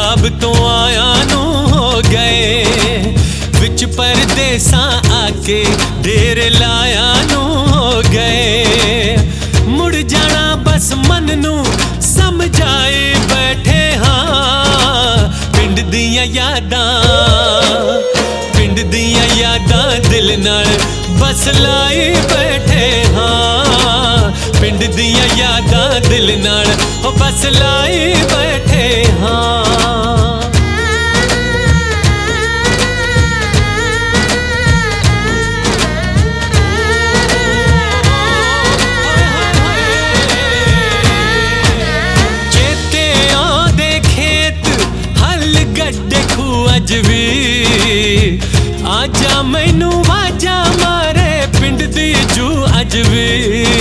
पंजाब तो आया नू हो गए, विच परदेसा आके डेरे लाया नू हो गए। मुड़ जाना बस मन नू समझाए बैठे हाँ, पिंड दियां यादां, पिंड दियां यादां दिल नाल बस लाई बैठे हाँ, पिंड दियां यादां दिल नाल बस लाई बैठे हाँ। चेते आंदे खेत हल गड्डे खू अज भी, आजा मैनू वाजा मारे पिंड दी जू अज भी।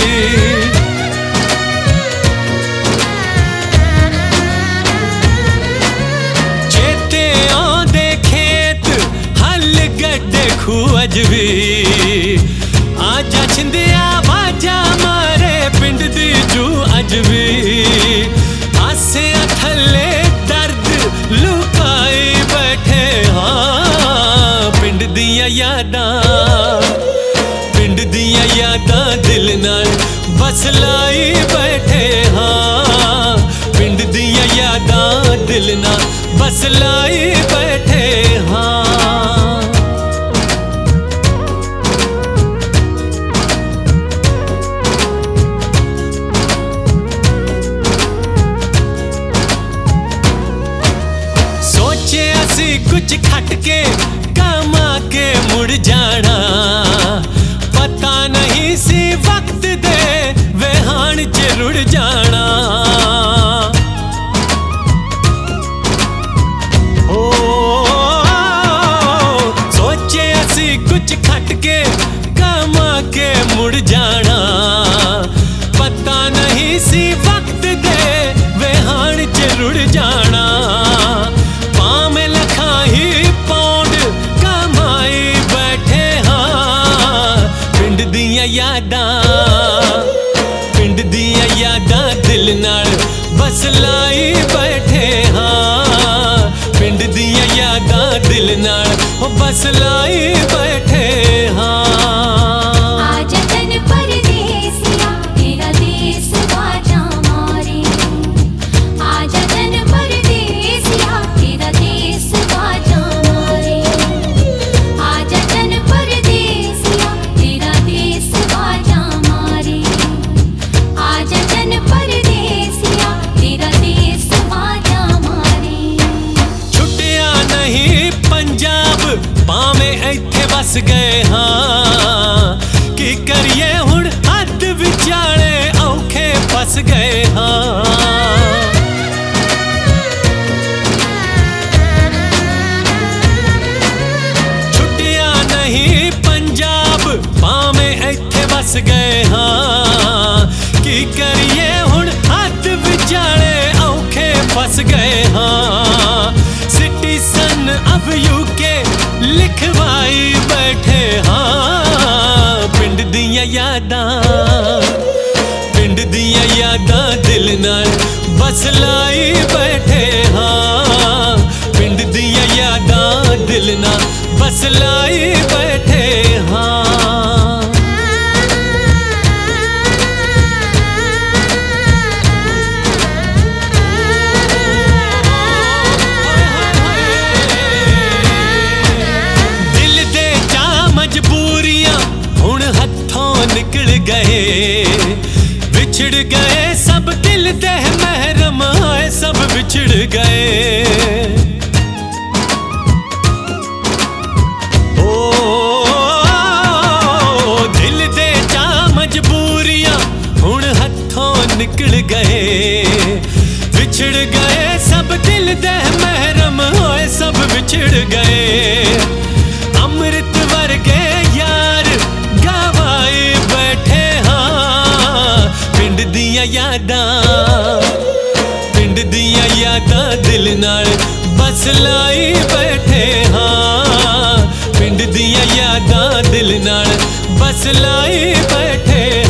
चेते आंदे खेत हल गड्डे खू अज भी, आजा छिंदिया वाजा मारे पिंड दी जू अज भी। आसे थल्ले दर्द लुकाई बैठे हाँ, पिंड दियां यादां, पिंड दियां यादां दिल नाल बस लाई बैठे हाँ, पिंड दियां यादां दिल नाल बस लाई बैठे हाँ। सोचे असी कुछ खट के कमा के मुड़ जाना, पता नहीं सी वक्त दे वेहान च रुड़ जाना। ओ सोचे असी कुछ खट के कमा के मुड़ जाना, पता नहीं सी वक्त दे वेहान च रुड़ जाना। पामे लखा ही पौंड कमाई बैठे हाँ, पिंड दियां यादां, पिंड दियां यादां दिल नाल बस लाई बैठे हाँ, पिंड दियां यादां दिल नाल बस लाई बैठे हाँ। पावे इत्थे बस गए हाँ, की करिए हुण हद विचाले औखे फस गए हाँ। छुट्टियां नहीं पंजाब पावे इत्थे बस गए हाँ, की करिए हुण हद विचाले औखे फस गए हाँ। सिटीजन अब यूके लिखवाई बैठे हाँ, पिंड दियां यादां, पिंड दियां यादां दिल नाल बस लाई बैठे हाँ, पिंड दियां यादां दिल नाल बस लाई बैठे हाँ। निकल गए बिछड़ गए सब दिल दे महरम आए सब बिछड़ गए। ओ दिल दे जा मजबूरियां हुण हथों निकल गए, बिछड़ गए सब दिल दे महरम आए सब बिछड़ गए। अमृत वर्गे यार गवाए बैठे हाँ, पिंड दियां यादां, पिंड दियां यादां दिल नाल बस लाई बैठे हाँ, पिंड दियां यादां दिल नाल बस लाई बैठे।